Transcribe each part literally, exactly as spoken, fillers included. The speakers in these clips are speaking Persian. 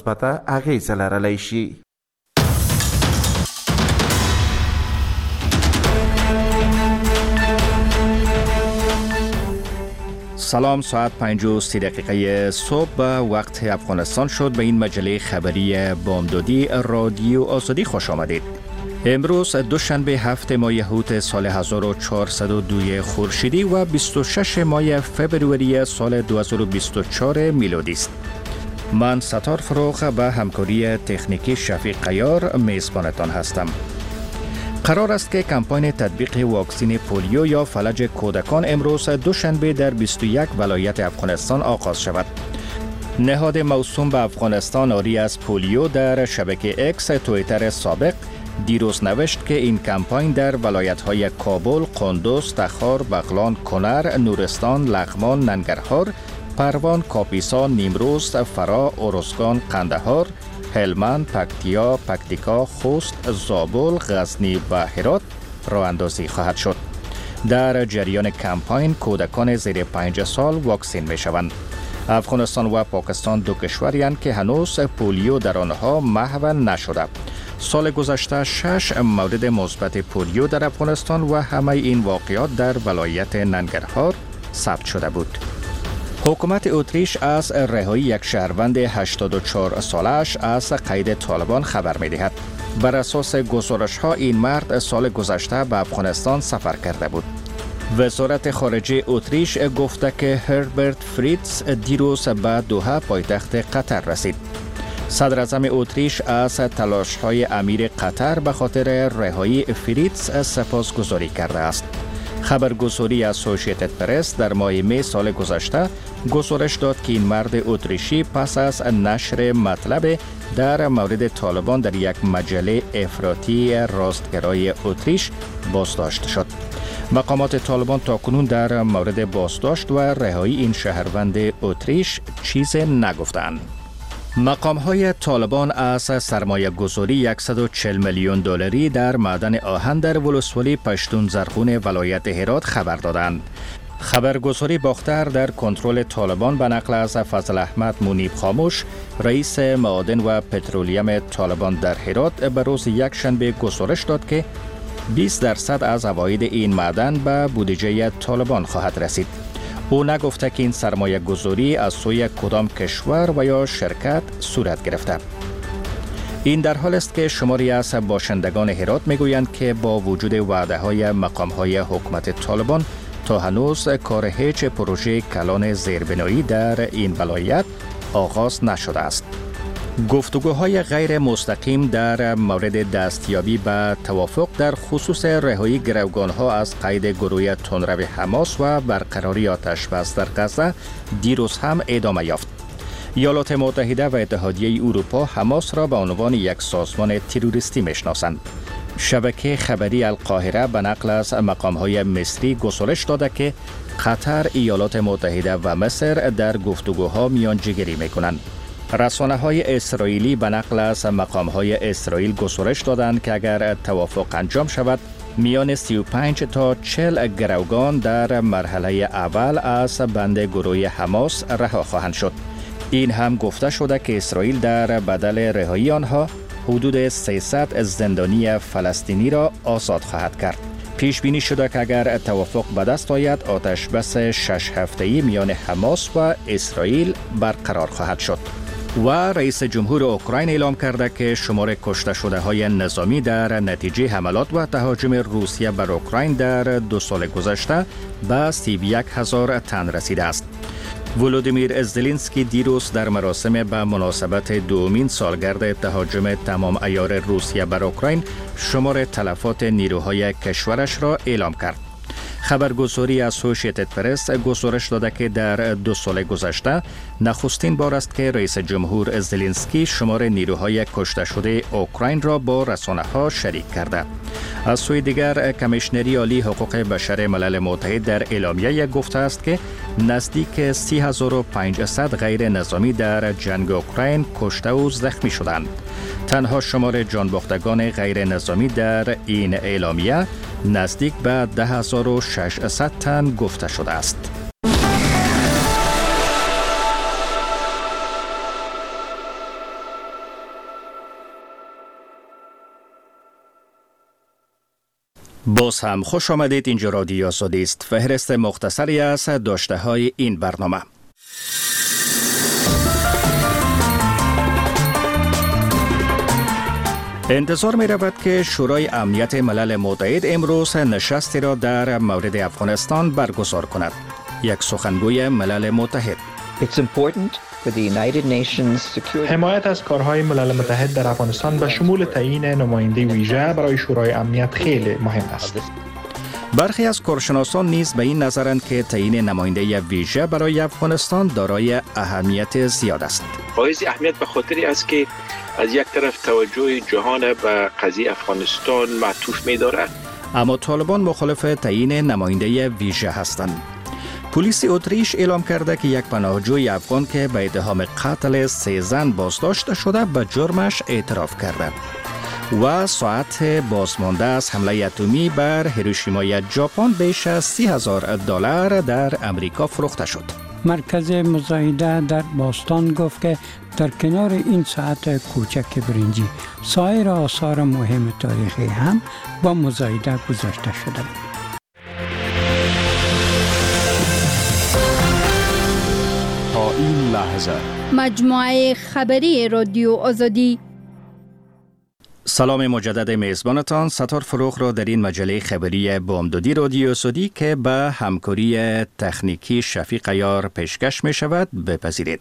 مثبت اغیز لرلی شي. سلام، ساعت پنج و سی دقیقه صبح وقت افغانستان شد. به این مجله خبری بامدادی رادیو آزادی خوش آمدید. امروز دوشنبه هفت ماه هوت سال هزار و چهارصد و دو خورشیدی و بیست و شش ماه فبروری سال دو هزار و بیست و چهار میلادی است. من ستار فروغ به همکاری تکنیکی شفیق قیار میزبانتان هستم. قرار است که کمپاین تطبیق واکسن پولیو یا فلج کودکان امروز دوشنبه در بیست و یک ولایت افغانستان آغاز شود. نهاد موسوم به افغانستان آری از پولیو در شبکه اکس توییتر سابق دیروز نوشت که این کمپاین در ولایت‌های کابل، قندوز، تخار، بغلان، کنر، نورستان، لغمان، ننگرهار، پروان، کاپیسا، نیمروز، فرا، ارزگان، قندهار، هلمند، پکتیا، پکتیکا، خوست، زابل، غزنی و هرات راه اندازی خواهد شد. در جریان کمپاین کودکان زیر پنج سال واکسین می شوند. افغانستان و پاکستان دو کشورند که هنوز پولیو در آنها محو نشده. سال گذشته شش مورد مثبت پولیو در افغانستان و همه این واقعات در ولایت ننگرهار ثبت شده بود. حکومت اتریش از رهایی یک شهروند هشتاد و چهار سالش از قید طالبان خبر می دهد. بر اساس گزارش ها این مرد سال گذشته به افغانستان سفر کرده بود. وزارت خارجه اتریش گفته که هربرت فریتز دیروز به دوحه پایتخت قطر رسید. صدر اعظم اتریش از تلاش های امیر قطر به خاطر رهایی فریتز سپاسگزاری کرده است. خبرگزاری اسوسییتد پرس در ماه می سال گذشته گزارش داد که این مرد اتریشی پس از نشر مطلب در مورد طالبان در یک مجله افراطی راستگرای اتریش بازداشت شد. مقامات طالبان تاکنون در مورد بازداشت و رهایی این شهروند اتریش چیز نگفتند. مقام‌های طالبان از سرمایه گذاری صد و چهل میلیون دلاری در معدن آهن در ولسوالی پشتون زرغون ولایت هرات خبر دادند. خبرگزاری باختر در کنترل طالبان به نقل از فضل احمد منیب خاموش رئیس معادن و پترولیم طالبان در هرات به روز یک شنبه گزارش داد که بیست درصد از عواید این معدن به بودجه طالبان خواهد رسید. او نگفته که این سرمایه گذاری از سوی کدام کشور و یا شرکت صورت گرفته. این در حال است که شماری از باشندگان هرات میگویند که با وجود وعده های مقام های حکومت طالبان تا هنوز کار هیچ پروژه کلان زیربنایی در این ولایت آغاز نشده است. گفتگوهای غیر مستقیم در مورد دستیابی به توافق در خصوص رهایی گروگانها از قید گروه تندرو حماس و برقراری آتش بس در غزه دیروز هم ادامه یافت. ایالات متحده و اتحادیه اروپا حماس را به عنوان یک سازمان تروریستی میشناسند. شبکه خبری القاهره به نقل از مقام‌های مصری گزارش داده که قطر، ایالات متحده و مصر در گفتگوها میانجیگری میکنند. رسانه‌های اسرائیلی به نقل از مقام‌های اسرائیل گزارش دادند که اگر توافق انجام شود میان سی و پنج تا چهل گروگان در مرحله اول از بند گروه حماس رها خواهند شد. این هم گفته شده که اسرائیل در بدل رهایی آنها حدود سیصد زندانی فلسطینی را آزاد خواهد کرد. پیش بینی شده که اگر توافق به دست آید آتش بس شش هفته‌ای میان حماس و اسرائیل برقرار خواهد شد. و رئیس جمهور اوکراین اعلام کرده که شمار کشته شده های نظامی در نتیجه حملات و تهاجم روسیه بر اوکراین در دو سال گذشته به سی و یک هزار تن رسیده است. ولودیمیر زلنسکی دیروز در مراسم به مناسبت دومین سالگرد تهاجم تمام عیار روسیه بر اوکراین شمار تلفات نیروهای کشورش را اعلام کرد. خبرگزاری اسوسییتد پرس گزارش داده که در دو سال گذشته نخستین بار است که رئیس جمهور زلنسکی شمار نیروهای کشته شده اوکراین را با رسانه‌ها شریک کرده. از سوی دیگر کمیشنری عالی حقوق بشر ملل متحد در اعلامیه گفته است که نزدیک سی هزار و پانصد غیر نظامی در جنگ اوکراین کشته و زخمی شدند. تنها شمار جانباختگان غیر نظامی در این اعلامیه نزدیک به ده هزار و ششصد تن گفته شده است. باز هم خوش آمدید. اینجا رادیو آزادی است. فهرست مختصری از داشته های این برنامه. انتظار می رود که شورای امنیت ملل متحد امروز نشستی را در مورد افغانستان برگزار کند. یک سخنگوی ملل متحد: It's important for the United Nations security. حمایت از کارهای ملل متحد در افغانستان به شمول تعیین نماینده ویژه برای شورای امنیت خیلی مهم است. برخی از کارشناسان نیز به این نظرند که تعیین نماینده ویژه برای افغانستان دارای اهمیت زیاد است. بایز اهمیت به خاطری است که از یک طرف توجه جهان به قضیه افغانستان معطوف می دارد، اما طالبان مخالف تعیین نماینده ویژه هستند. پلیس اتریش اعلام کرده که یک پناهجوی افغان که به اتهام قتل سه زن بازداشت شده به جرمش اعتراف کرده و ساعت بازمانده از حمله اتمی بر هیروشیمای ژاپن بیش از سی هزار دلار در امریکا فروخته شد. مرکز مزایده در باستان گفت که در کنار این ساعت کوچک برنجی سایر آثار مهم تاریخی هم با مزایده گذاشته شده. تا این لحظه مجموعه خبری رادیو آزادی. سلام مجدد میزبانتان. ستار فروغ را در این مجله خبری بامدادی رادیو آزادی که به همکاری تکنیکی شفیق یار پیشکش می شود بپذیرید.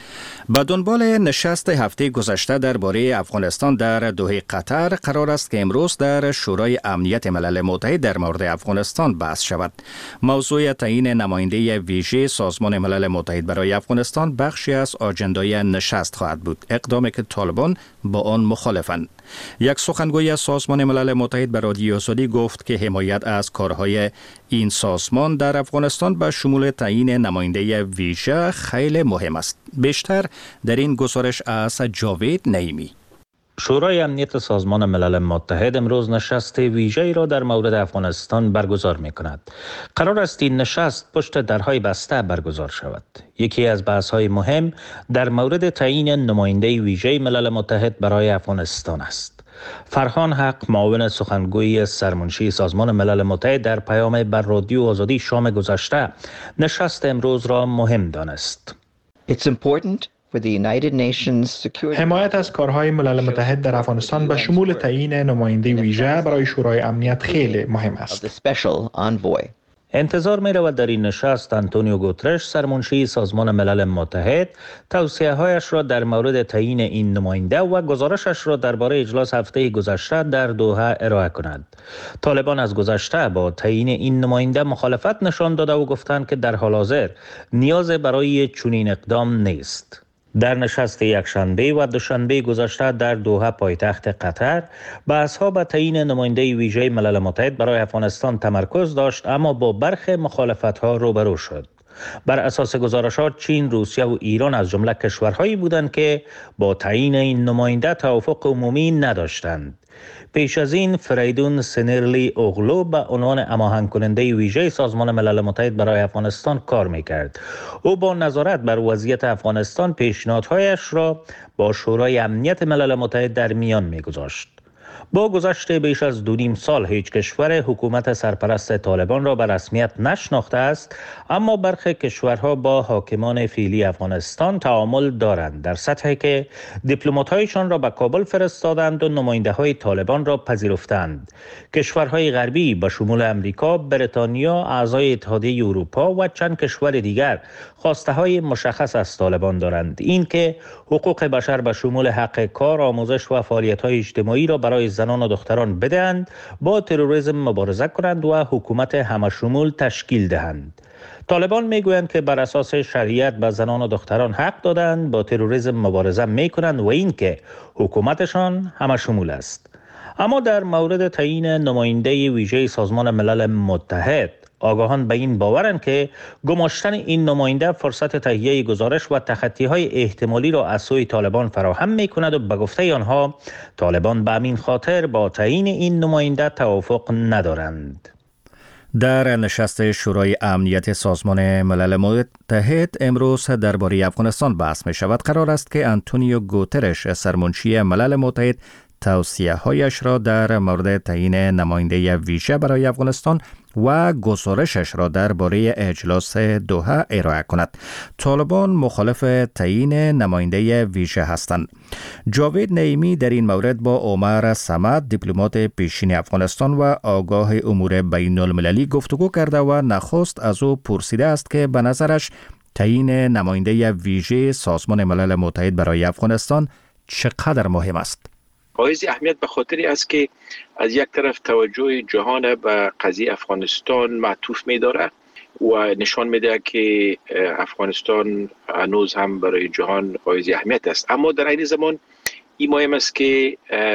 به دنبال نشست هفته گذشته درباره افغانستان در دوحه قطر قرار است که امروز در شورای امنیت ملل متحد در مورد افغانستان بحث شود. موضوع تعیین نماینده ویژه سازمان ملل متحد برای افغانستان بخشی از آجندای نشست خواهد بود، اقدامی که طالبان با آن مخالفند. یک سخنگوی سازمان ملل متحد به رادیو آزادی گفت که حمایت از کارهای این سازمان در افغانستان به شمول تعیین نماینده ویژه خیلی مهم است. بیشتر در این گزارش از جاوید نعیمی. شورای امنیت سازمان ملل متحد امروز نشست ویژه‌ای را در مورد افغانستان برگزار می‌کند. قرار است این نشست پشت درهای بسته برگزار شود. یکی از بحث‌های مهم در مورد تعیین نماینده ویژه ملل متحد برای افغانستان است. فرهان حق، معاون سخنگوی سرمنشی سازمان ملل متحد، در پیام بر رادیو آزادی شام گذشته نشست امروز را مهم دانست. It's important for the United Nations security. حمایت از کارهای ملل متحد در افغانستان به شمول تعیین نماینده ویژه برای شورای امنیت خیلی مهم است. The special envoy. انتظار می رود در این نشست آنتونیو گوترش، سرمنشی سازمان ملل متحد، توصیه هایش را در مورد تعیین این نماینده و گزارشش را درباره اجلاس هفته گذشته در دوحه ارائه کند. طالبان از گذشته با تعیین این نماینده مخالفت نشان داده و گفتند که در حال حاضر نیاز برای چنین اقدام نیست. در نشست یکشنبه و دوشنبه گذشته در دوحه پایتخت قطر بحث‌ها به تعیین نماینده ویژه ملل متحد برای افغانستان تمرکز داشت، اما با برخی مخالفت‌ها روبرو شد. بر اساس گزارشات چین، روسیه و ایران از جمله کشورهایی بودند که با تعیین این نماینده توافق عمومی نداشتند. پیش از این فریدون سنرلی اوغلو به عنوان هماهنگ کننده ویژه سازمان ملل متحد برای افغانستان کار میکرد. او با نظارت بر وضعیت افغانستان پیشنهادهایش را با شورای امنیت ملل متحد در میان میگذاشت. با گذشت بیش از دو نیم سال هیچ کشور حکومت سرپرست طالبان را به رسمیت نشناخته است، اما برخی کشورها با حاکمان فعلی افغانستان تعامل دارند، در سطحی که دیپلمات‌هایشان را به کابل فرستادند و نماینده‌های طالبان را پذیرفتند. کشورهای غربی به شمول امریکا، بریتانیا، اعضای اتحادیه اروپا و چند کشور دیگر خواسته‌های مشخص از طالبان دارند. این که حقوق بشر به شمول حق کار، آموزش و فعالیت‌های اجتماعی را برای زنان و دختران بدهند، با تروریسم مبارزه کنند و حکومت همشمول تشکیل دهند. طالبان میگویند که بر اساس شریعت به زنان و دختران حق دادند، با تروریسم مبارزه میکنند و اینکه حکومتشان همشمول است. اما در مورد تعیین نماینده ویژه سازمان ملل متحد، آگاهان به این باورند که گماشتن این نماینده فرصت تهیه گزارش و تخطی‌های احتمالی را از سوی طالبان فراهم می‌کند و به گفته آنها طالبان به همین خاطر با تعیین این نماینده توافق ندارند. در نشست شورای امنیت سازمان ملل متحد امروز درباره افغانستان بحث می شود. قرار است که آنتونیو گوترش، سرمنشی ملل متحد، توصیه هایش را در مورد تعیین نماینده ویژه برای افغانستان و گزارشش را درباره اجلاس دوحه ارائه کند. طالبان مخالف تعیین نماینده ویژه هستند. جاوید نعیمی در این مورد با عمر صمد، دیپلمات پیشین افغانستان و آگاه امور بین المللی گفتگو کرده و نخست از او پرسیده است که به نظرش تعیین نماینده ویژه سازمان ملل متحد برای افغانستان چقدر مهم است؟ حائز اهمیت به خاطری است که از یک طرف توجه جهان به قضیه افغانستان معطوف می داره و نشان میده که افغانستان هنوز هم برای جهان حائز اهمیت است، اما در این زمان این مهم است که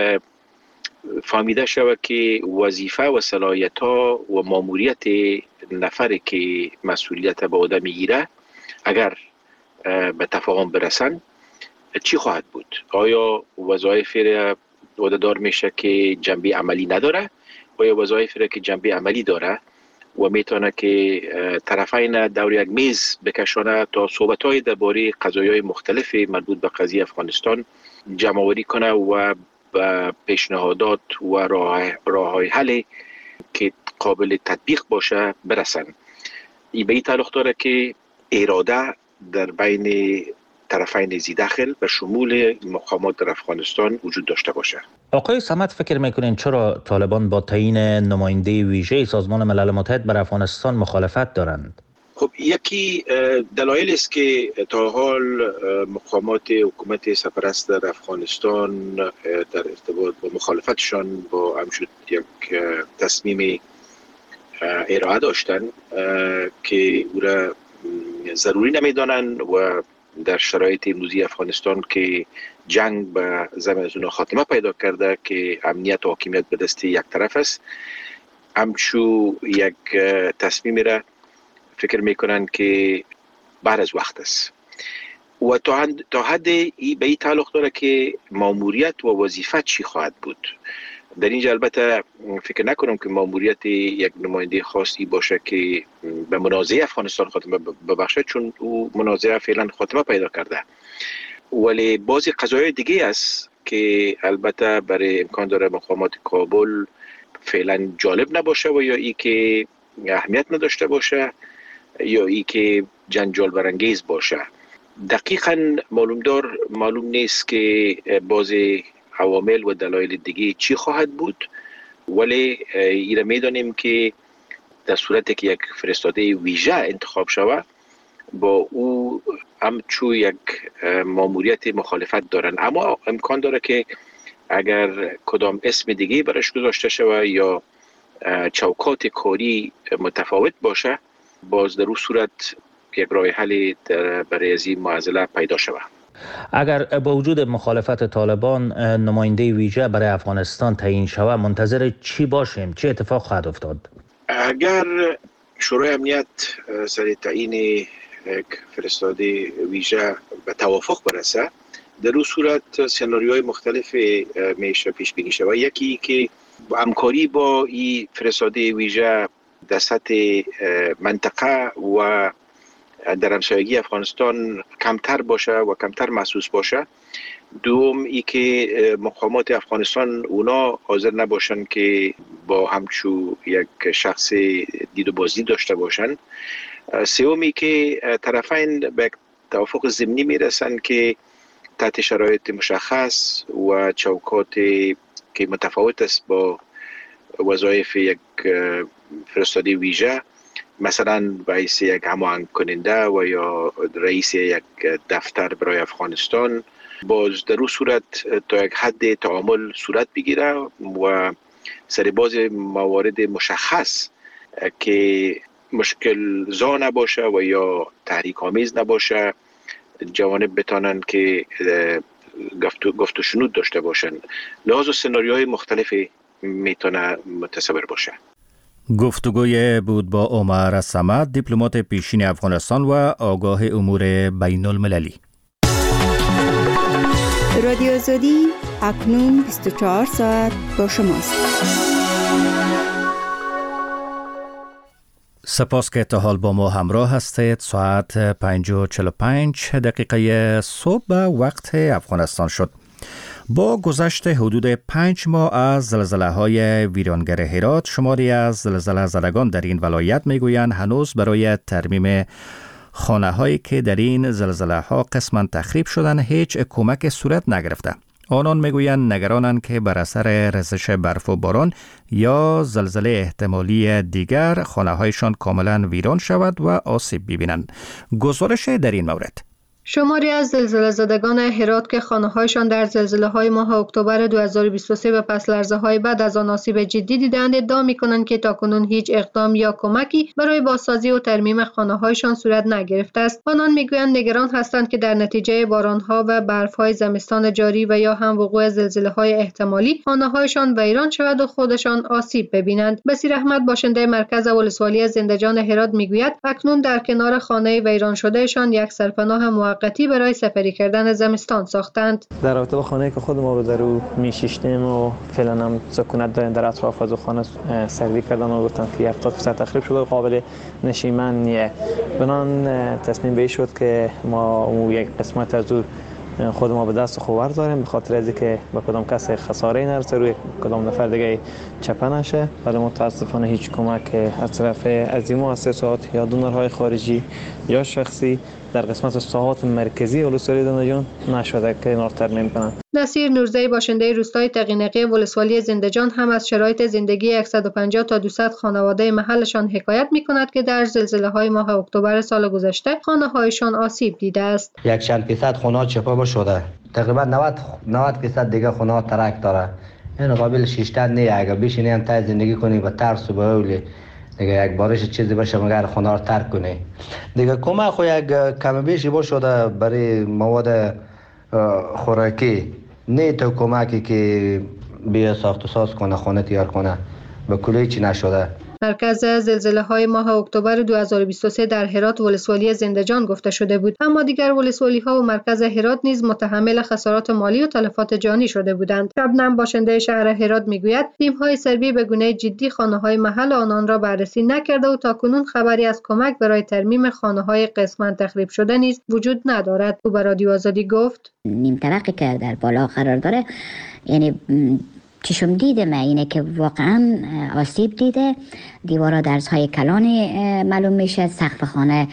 فهمیده شود که وظیفه و صلاحیت ها و ماموریت نفری که مسئولیت به عهده میگیره اگر به تفاهم برسن چی خواهد بود؟ آیا وظایف را عهده‌دار میشه که جنبه عملی نداره و یا وظایف را که جنبه عملی داره و میتونه که طرفین دور یک میز بکشانه تا صحبت‌های درباره قضایای مختلف مربوط به قضیه افغانستان جمع‌آوری کنه و به پیشنهادات و راه‌های حل که قابل تطبیق باشه برسن. این به این تعلق داره که اراده در بین طرفین زی داخل به شمول مقامات در افغانستان وجود داشته باشه. آقای صمد، فکر میکنین چرا طالبان با تعیین نماینده ویژه سازمان ملل متحد بر افغانستان مخالفت دارند؟ خب یکی دلایل است که تا حال مقامات حکومت سرپرست در افغانستان در ارتباط با مخالفتشان با همچون یک تصمیم ارائه داشتن که او را ضروری نمیدانند و در شرایط امروزی افغانستان که جنگ به زمین خاتمه پیدا کرده که امنیت و حاکمیت به دست یک طرف است، همچو یک تصمیم را فکر میکنن که بعد از وقت است و تا حد ای به این تعلق داره که ماموریت و وظیفه چی خواهد بود. در اینجا البته فکر نکنم که ماموریت یک نماینده خاصی باشه که به منازعه افغانستان خاتمه ببخشه، چون او منازعه فعلا خاتمه پیدا کرده، ولی بعضی قضایای دیگه است که البته برای امکان داره مقامات کابل فعلا جالب نباشه و یا ای که اهمیت نداشته باشه یا ای که جنجال برانگیز باشه. دقیقاً معلوم دار معلوم نیست که بعضی عوامل و دلایل دیگه چی خواهد بود، ولی ایره میدانیم که در صورتی که یک فرستاده ویژه انتخاب شود با او همچون یک ماموریت مخالفت دارن، اما امکان داره که اگر کدام اسم دیگه برش گذاشته شود یا چوکات کاری متفاوت باشه، باز در اون صورت یک راه حل برای از این معضله پیدا شود. اگر با وجود مخالفت طالبان نماینده ویژه برای افغانستان تعیین شود، منتظر چی باشیم؟ چه اتفاق خواهد افتاد؟ اگر شورای امنیت سر تعیین یک فرستاده ویژه به توافق برسه، در اون صورت سناریوهای مختلف میشه پیش بینی شود. یکی که همکاری با این فرستاده ویژه در سطح منطقه و در همسایگی افغانستان کمتر باشه و کمتر محسوس باشه. دوم ای که مقامات افغانستان اونا حاضر نباشن که با همچو یک شخص دید و بازدید داشته باشن. سومی که طرفین به توافق ضمنی میرسن که تحت شرایط مشخص و چوکات که متفاوت است با وظایف یک فرستاده ویژه، مثلا رئیس یک هماهنگ کننده و یا رئیس یک دفتر برای افغانستان، باز در اون صورت تا یک حد تعامل صورت بگیره و سر باز موارد مشخص که مشکل زا نباشه و یا تحریک آمیز نباشه، جوانب بتانن که گفت و شنود داشته باشن. لحاظ و سناریوهای مختلفی میتونه متصور باشه. گفتگوی بود با عمر صمد، دیپلمات پیشین افغانستان و آگاه امور بین المللی. رادیو آزادی اکنون بیست و چهار ساعت با شماست. سپاس که تا حال با ما همراه هستید. ساعت پنج و چهل و پنج دقیقه صبح وقت افغانستان شد. با گذشت حدود پنج ماه از زلزله‌های ویرانگر هرات، شماری از زلزله زدگان در این ولایت میگویند هنوز برای ترمیم خانه‌هایی که در این زلزله‌ها قسماً تخریب شدند هیچ کمک صورت نگرفته. آنان میگویند نگرانند که بر اثر ریزش برف و باران یا زلزله احتمالی دیگر خانه‌هایشان کاملاً ویران شود و آسیب ببینند. گزارش در این مورد: شماری از زلزله زدگان هرات که خانه‌هایشان در زلزله‌های ماه اکتبر دو هزار و بیست و سه و پس لرزه‌های بعد از آن آسیب جدی دیدند، ادعا می‌کنند که تاکنون هیچ اقدام یا کمکی برای بازسازی و ترمیم خانه‌هایشان صورت نگرفته است. آنان می‌گویند نگران هستند که در نتیجه باران‌ها و برف‌های زمستان جاری و یا هم وقوع زلزله‌های احتمالی خانه‌هایشان ویران شود و خودشان آسیب ببینند. بصیر احمد باشنده مرکز ولسوالی زندجان هرات می‌گوید اکنون در کنار خانه ویران شدهشان یک سرپناه موقتی برای سپری کردن زمستان ساختند. در رابطه با خانه‌ای که خود ما رو در او می‌شیشتیم و فعلا هم سکونت داریم، در اطراف از خانه سردی کردن و گفتن که هفتاد درصد تخریب شده و قابل نشیمن نیه. بنان تصمیم به شد که ما یک قسمت از او خود ما به دست خوبر داریم، به خاطر از اینکه با کدام کس خساره نرسه، روی کدام نفر دیگه چپه نشه. ولی متاسفانه هیچ کمک از طرف از این مؤسسات یا دونرهای خارجی یا شخصی در قسمت ساحات مرکزی ولسوالی زندجان نشده که اینا رو ترمیم کنند. نصیر نورزی باشنده روستای تقی‌نقی ولسوالی زندجان هم از شرایط زندگی صد و پنجاه تا دویست خانواده محلشان حکایت می‌کند که در زلزله‌های ماه اکتبر سال گذشته خانه‌هایشان آسیب دیده است. یک چند فیصد خانه‌ها چپا شده، تقریبا نود نود فیصد دیگه خانه‌ها ترک داره. این قابل شیشتن نیه. اگه بشینی هم تا زندگی کنی با ترس و باولی دیگه یک بارش چیزی باشه مگر خانه رو ترک کنی. دیگه کمک خو یک کم بیشی باشه برای مواد خوراکی، نه تو کمکی که بیا ساخت و ساز کنه خانه تیار کنه، به کلی چی نشده. مرکز زلزله‌های ماه اکتبر دو هزار و بیست و سه در هرات ولسوالی زندجان گفته شده بود، اما دیگر ولسوالی‌ها و مرکز هرات نیز متحمل خسارات مالی و تلفات جانی شده بودند. شبنم باشنده شهر هرات میگوید تیم‌های سربی به گونه جدی خانه‌های محل آنان را بررسی نکرده و تاکنون خبری از کمک برای ترمیم خانه‌های قسماً تخریب شده نیز وجود ندارد. او به رادیو آزادی گفت نیم طبقه که در بالا قرار داره، یعنی چشم دیده من اینه که واقعا آسیب دیده، دیوارا درزهای کلانی معلوم میشه، سقف خانه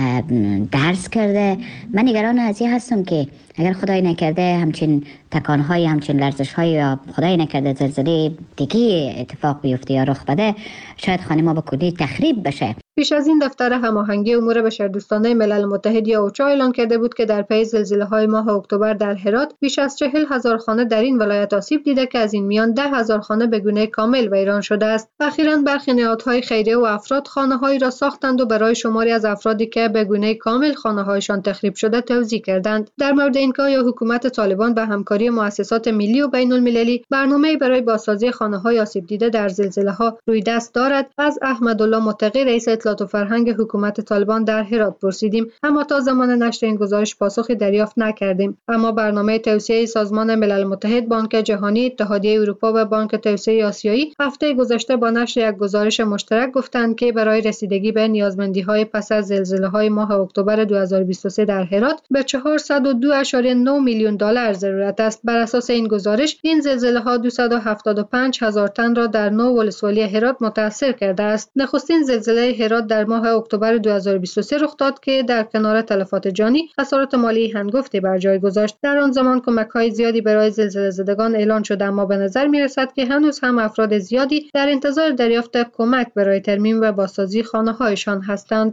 درز کرده. من نگران از این هستم که اگر خدای نکرده همچین تکانهای، همچین لرزش‌های یا خدای نکرده زلزله دیگه اتفاق بیفته یا رخ بده، شاید خانه ما به کلی تخریب بشه. پیش از این دفتر هماهنگی امور بشردوستانه ملل متحد یا اوچا اعلان کرده بود که در پی زلزله‌های ماه اکتبر در هرات بیش از چهل هزار خانه در این ولایت آسیب دیده که از این میان ده هزار خانه به گونه کامل ویران شده است. اخیراً برخی نهادهای خیریه و افراد خانه‌هایی را ساختند و برای شماری از افرادی که به گونه کامل خانه‌هایشان تخریب شده توزیع کردند. در مورد این کار یا حکومت طالبان به همکاری مؤسسات ملی و بین‌المللی برنامه‌ای برای بازسازی خانه‌های آسیب دیده در زلزله‌ها روی دست دارد؟ از احمدالله متقی رئیس اطلاعات و فرهنگ حکومت طالبان در هرات پرسیدیم، اما تا زمان نشر این گزارش پاسخی دریافت نکردیم. اما برنامه توسعه سازمان ملل متحد، بانک جهانی، اتحادیه اروپا و بانک توسعه آسیایی هفته گذشته با نشر یک گزارش مشترک گفتند که برای رسیدگی به نیازمندی‌های پس از زلزله‌های ماه اکتبر دو هزار و بیست و سه در هرات به چهارصد و دو ممیز نه میلیون دلار ضرورت است. بر اساس این گزارش این زلزله‌ها دویست و هفتاد و پنج هزار تن را در نو ولسوالی هرات متاثر کرده است. نخستین زلزله هرات در ماه اکتبر دو هزار و بیست و سه رخ داد که در کنار تلفات جانی خسارات مالی هنگفتی بر جای گذاشت. در آن زمان کمک‌های زیادی برای زلزله زدگان اعلان شده، اما به نظر می‌رسد که هنوز هم افراد زیادی در انتظار دریافت کمک برای ترمیم و بازسازی خانه‌هایشان هستند.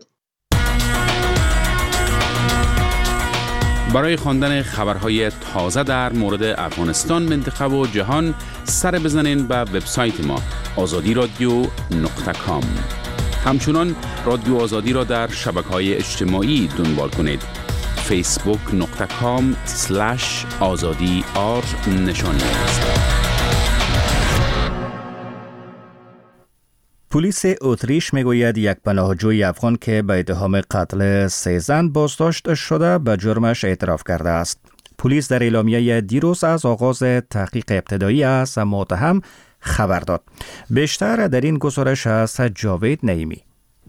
برای خواندن خبرهای تازه در مورد افغانستان، منطقه و جهان سر بزنین به وبسایت ما آزادی رادیو نقطه کام. همچنان رادیو آزادی را در شبکه‌های اجتماعی دنبال کنید. فیسبوک نقطه کام سلش آزادی آر نشانی است. پلیس اتریش میگوید یک پناهجوی افغان که به اتهام قتل سه زن بازداشت شده به جرمش اعتراف کرده است. پلیس در اعلامیه دیروز از آغاز تحقیق ابتدایی از متهم خبر داد. بیشتر در این گزارش از جاوید نعیمی.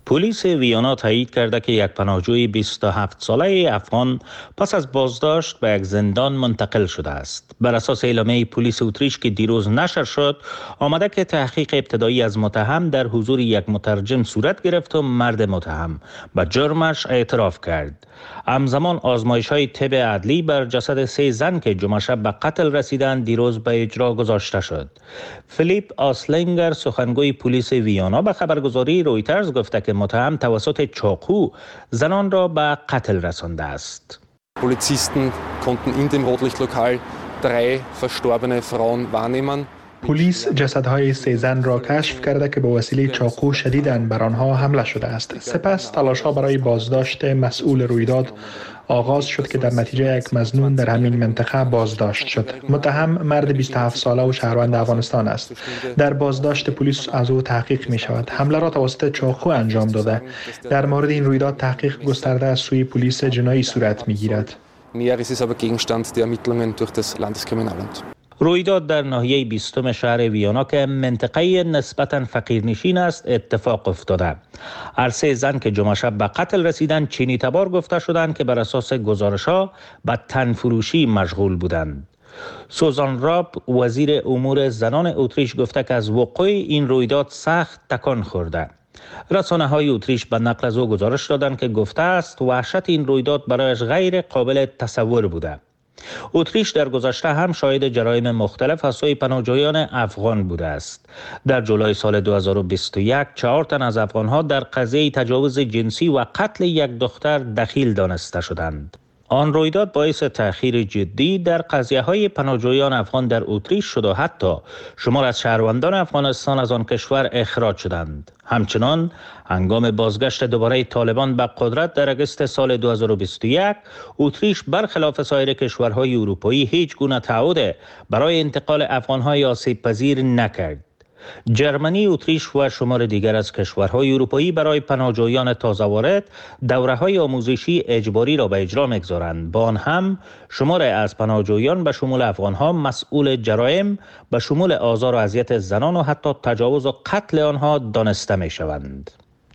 پلیس ویانا تایید کرده که یک پناهجوی بیست و هفت ساله افغان پس از بازداشت به یک زندان منتقل شده است. بر اساس اعلامیه پلیس اتریش که دیروز نشر شد، آمده که تحقیق ابتدایی از متهم در حضور یک مترجم صورت گرفت و مرد متهم به جرمش اعتراف کرد. همزمان آزمایش‌های طب عدلی بر جسد سه زن که جمعه شب به قتل رسیدند دیروز به اجرا گذاشته شد. فیلیپ آسلینگر سخنگوی پلیس ویانا به خبرگزاری رویترز گفته که متهم توسط چاقو زنان را به قتل رسانده است. Polizisten konnten in dem Rotlichtlokal drei verstorbene Frauen wahrnehmen. پلیس جسدهای سه زن را کشف کرده که به وسیله چاقو شدیداً بر آنها حمله شده است. سپس تلاش‌ها برای بازداشت مسئول رویداد آغاز شد که در نتیجه یک مظنون در همین منطقه بازداشت شد. متهم مرد بیست و هفت ساله و شهروند افغانستان است. در بازداشت پلیس از او تحقیق می شود. حمله را توسط چاقو انجام داده. در مورد این رویداد تحقیق گسترده از سوی پلیس جنایی صورت می گیرد. Mehr ist es aber Gegenstand der Ermittlungen durch das Landeskriminalamt. رویداد در ناحیه بیستم شهر ویانا که منطقه نسبتاً فقیرنشین است اتفاق افتاده. هر سه زن که جمعه شب به قتل رسیدند چینی تبار گفته شدند که بر اساس گزارش‌ها به تنفروشی مشغول بودند. سوزان راب وزیر امور زنان اتریش گفته که از وقوع این رویداد سخت تکان خورده. رسانه های اتریش به نقل از او گزارش دادند که گفته است وحشت این رویداد برایش غیر قابل تصور بوده. اتریش در گذشته هم شاهد جرایم مختلف از سوی پناهجویان افغان بوده است. در جولای سال دو هزار و بیست و یک چهار تن از افغانها در قضیه تجاوز جنسی و قتل یک دختر دخیل دانسته شدند. آن رویداد باعث تأخیر جدی در قضیه های پناهجویان افغان در اتریش شد و حتی شمار از شهروندان افغانستان از آن کشور اخراج شدند. همچنان هنگام بازگشت دوباره طالبان به قدرت در اگست سال دو هزار و بیست و یک اتریش برخلاف سایر کشورهای اروپایی هیچ گونه تعهد برای انتقال افغانهای آسیب پذیر نکرد. جرمنی، اتریش و شمار دیگر از کشورهای اروپایی برای پناهجویان تازه وارد دوره‌های آموزشی اجباری را به اجرا می‌گذارند. با آن هم شمار از پناهجویان به شمول افغانها مسئول جرایم به شمول آزار و اذیت زنان و حتی تجاوز و قتل آنها دانسته می‌شوند.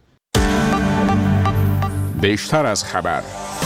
بیشتر از خبر.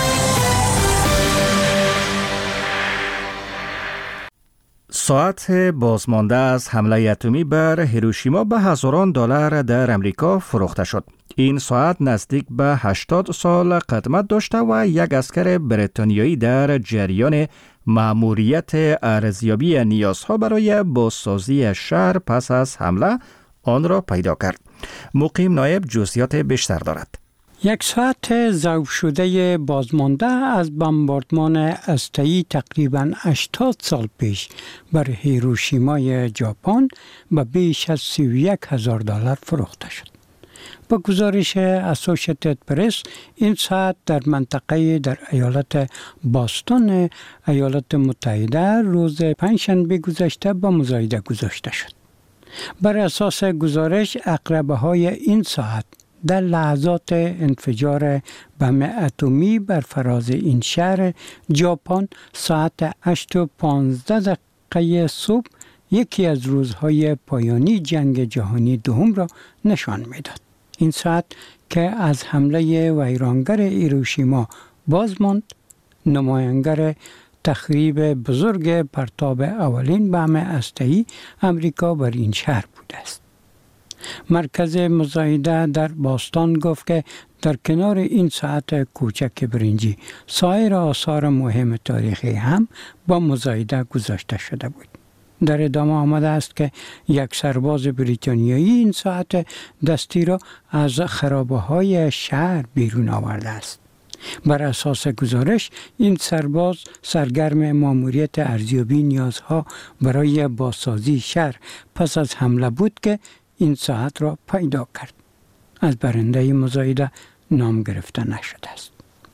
ساعت بازمانده از حمله اتمی بر هیروشیما به هزاران دلار در امریکا فروخته شد. این ساعت نزدیک به هشتاد سال قدمت داشته و یک عسکر بریتانیایی در جریان مأموریت ارزیابی نیازها برای بازسازی شهر پس از حمله آن را پیدا کرد. مقیم نایب جزئیات بیشتر دارد. یک ساعت ضبط شده بازمانده از بمباردمان هسته‌ای تقریباً هشتاد سال پیش بر هیروشیمای ژاپن به بیش از سی و یک هزار دلار فروخته شد. با گزارش اسوشییتد پرس این ساعت در منطقه در ایالت باستون ایالات متحده روز پنجشنبه گذشته با مزایده گذاشته شد. بر اساس گزارش عقربه‌های این ساعت در لحظات انفجار بم اتمی بر فراز این شهر ژاپن ساعت هشت و پانزده دقیقه صبح یکی از روزهای پایانی جنگ جهانی دوم را نشان می‌داد. این ساعت که از حمله ویرانگر هیروشیما باز ماند، نمایانگر تخریب بزرگ پرتاب اولین بم هسته‌ای امریکا بر این شهر بوده است. مرکز مزایده در باستون گفت که در کنار این ساعت کوچک برنجی سایر آثار مهم تاریخی هم با مزایده گذاشته شده بود. در ادامه آمده است که یک سرباز بریتانیایی این ساعت دستی را از خرابه‌های شهر بیرون آورده است. بر اساس گزارش این سرباز سرگرم ماموریت ارزیابی نیازها برای بازسازی شهر پس از حمله بود که این ساعت را پیدا کرد. از برنده مزایده نام گرفته نشده است.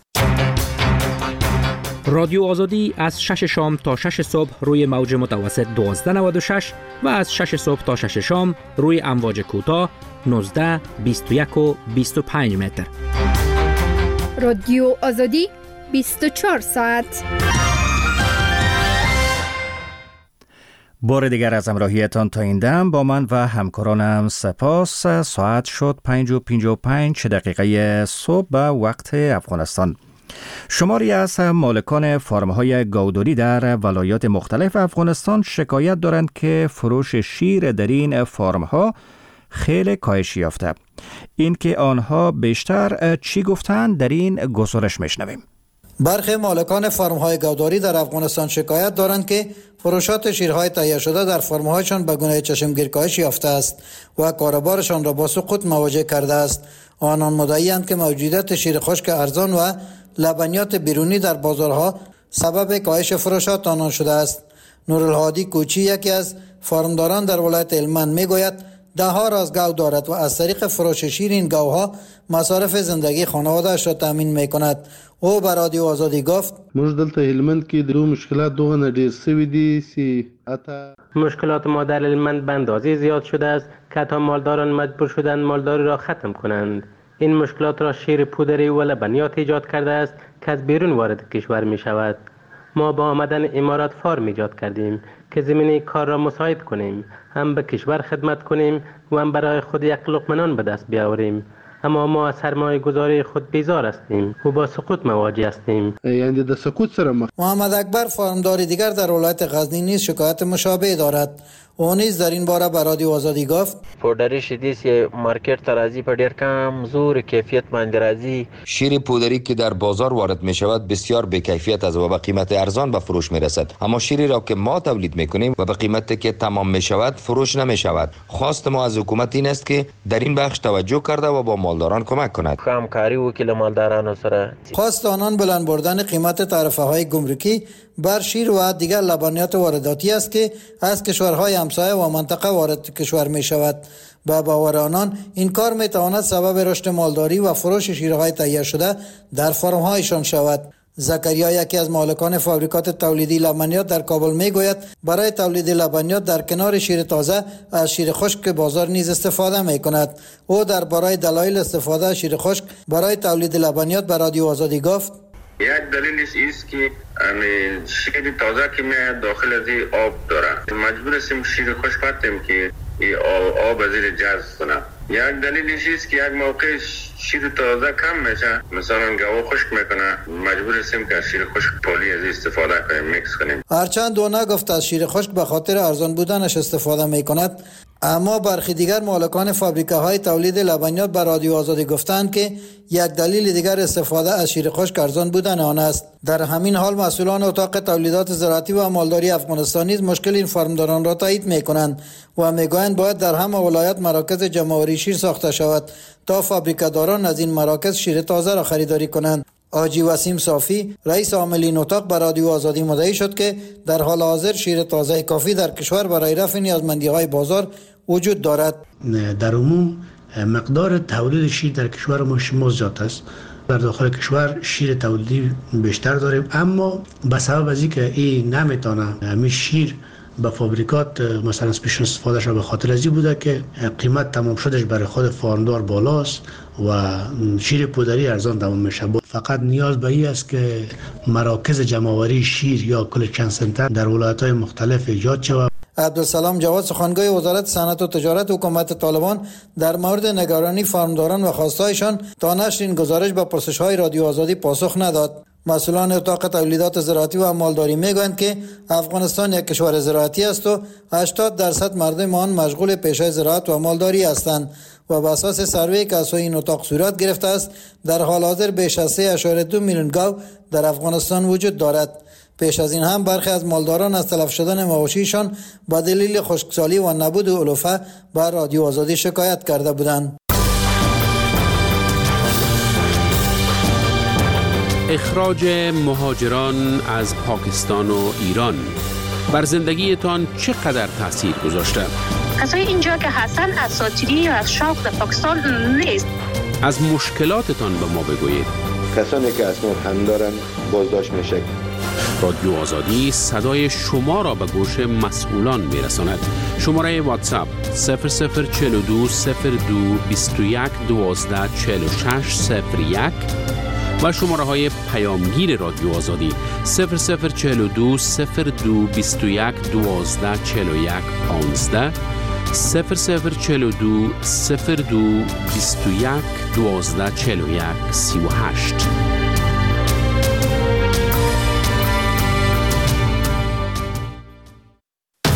رادیو آزادی از شش شام تا شش صبح روی موج متوسط دوازده نود و شش و از شش صبح تا شش شام روی امواج کوتاه نوزده، بیست و یک و بیست و پنج متر. رادیو آزادی بیست و چهار ساعت. بار دیگر از همراهیتان تا این دم با من و همکارانم سپاس. ساعت شد پنج و پنج و پنج دقیقه صبح به وقت افغانستان. شماری از مالکان فارم‌های گاوداری در ولایات مختلف افغانستان شکایت دارند که فروش شیر در این فارم‌ها خیلی کاهش یافته. این که آنها بیشتر چی گفتند در این گزارش میشنویم. برخی مالکان فارم‌های گاوداری در افغانستان شکایت دارند که فروشات شیرهای تهیه شده در فارم‌هایشان به گونه چشمگیر کاهش یافته است و کاروبارشان را با سقوط مواجه کرده است. آنان مدعی‌اند که موجودیت شیر خشک ارزان و لبنیات بیرونی در بازارها سبب کاهش فروشات آنان شده است. نورالهادی کوچی یکی از فارمداران در ولایت هلمند میگوید ده ها راز گاو دارد و از طریق فروش شیر این گاوها مصارف زندگی خانواده‌اش را تامین میکند. او به رادیو آزادی گفت موږ دلته هلمند کې د مشکلات دوغه ډیر سوي دي سی اتا مشکلات ما در هلمند به اندازه زیاد شده است که حتی مالداران مجبور شدند مالداری را ختم کنند. این مشکلات را شیر پودری و لبنیات ایجاد کرده است که از بیرون وارد کشور می شود. ما با آمدن امارات فارم ایجاد کردیم که زمینه کار را مساعد کنیم، هم به کشور خدمت کنیم و هم برای خود یک لقمه نان به دست بیاوریم. اما ما از سرمایه گذاری خود بیزار هستیم و با سقوط مواجه هستیم. یعنی د سقوط سره مخ. محمد اکبر فارمدار دیگر در ولایت غزنی نیز شکایت مشابه دارد. او نیز در این باره به رادیو آزادی گفت پودری شدی سی مارکت ترازی په ډیر کم زور کیفیت باندې راځي. شیر پودری که در بازار وارد می شود بسیار به کیفیت است و به قیمت ارزان به فروش می رسد. اما شیری را که ما تولید می کنیم و به قیمتی که تمام می شود فروش نمی شود. خواست ما از حکومت این است که در این بخش توجه کرده و با مالداران کمک کند. همکاری وکیل مالداران سره. خواست آنان بلند بردن قیمت تعرفه های گمرکی بر شیر و دیگر لبنیات وارداتی است که از کشورهای همسایه و منطقه وارد کشور می شود. با باور آنان این کار می تواند سبب رشد مالداری و فروش شیرهای تهیه شده در فارم‌هایشان شود. زکریا یکی از مالکان فابریکات تولیدی لبنیات در کابل می گوید برای تولید لبنیات در کنار شیر تازه از شیر خشک بازار نیز استفاده می کند. او در برای دلایل استفاده از شیر خشک برای تولید لبنیات به رادیو آزادی گفت یک دلیلش است که شیر تازه که می داخل از آب داره مجبور هستیم شیر خشک بتیم که آب از زیر جذب کنه. یک دلیلش است که یک موقع شیر تازه کم میشه مثلا گاو خشک میکنه مجبور هستیم که شیر خشک پولی از استفاده کنیم میکس کنیم. هرچند او نگفت از شیر خشک به خاطر ارزان بودنش استفاده میکند، اما برخی دیگر مالکان فابریکه های تولید لبنیات به رادیو آزادی گفتند که یک دلیل دیگر استفاده از شیر خشک ارزان بودن آن است. در همین حال مسئولان اتاق تولیدات زراعتی و مالداری افغانستان نیز مشکل این فارمداران را تایید میکنند و میگویند باید در همه ولایات مراکز جمع‌آوری شیر ساخته شود تا فابریکه‌داران از این مراکز شیر تازه را خریداری کنند. آجی وسیم صافی رئیس عاملین اتاق به رادیو آزادی مدعی شد که در حال حاضر شیر تازه کافی در کشور برای رفع نیازمندی‌های بازار وجود دارد. در عموم مقدار تولید شیر در کشور ما شما زیاد است. در داخل کشور شیر تولیدی بیشتر داریم، اما به سبب از اینکه این نمیتونه همین شیر به فابریکات مثلا اسپیشن استفاده شده به خاطر ازی بوده که قیمت تمام شدش برای خود فارمدار بالاست و شیر پودری ارزان تمام میشه. فقط نیاز به این است که مراکز جمع‌آوری شیر یا کلکشن سنتر در ولایت‌های مختلف ایجاد شود. عبدالسلام جواد سخنگوی وزارت صنعت و تجارت حکومت طالبان در مورد نگرانی فارمداران و خواستایشان تا نشر این گزارش به پرسش‌های رادیو آزادی پاسخ نداد. مسئولان اتاق تولیدات زراعتی و مالداری میگویند که افغانستان یک کشور زراعتی است و هشتاد درصد مردم آن مشغول پیشه زراعت و مالداری هستند و بر اساس سروی که از این اتاق صورت گرفته است در حال حاضر بیش از سه ممیز دو میلیون گاو در افغانستان وجود دارد. پیش از این هم برخی از مالداران از تلف شدن مواشیشان با دلیل خشکسالی و نبود علوفه بر رادیو آزادی شکایت کرده بودند. اخراج مهاجران از پاکستان و ایران بر زندگیتان چقدر تاثیر گذاشته؟ کسایی اینجا که هستن اساطیری یا از شاق در پاکستان نیست. از مشکلاتتان به ما بگویید. کسانی که اسناد هم دارن بازداشت میشه. رادیو آزادی صدای شما را به گوش مسئولان میرساند. شماره واتساپ صفر صفر چهل و دو صفر دو بیست و یک دوازده چهل و شش صفر یک و شماره های پیامگیر رادیو آزادی صفر صفر چهل و دو صفر دو بیست و یک دوازده چهل و یک پانزده، صفر صفر چهل و دو صفر دو بیست و یک دوازده چهل و یک سی و هشت.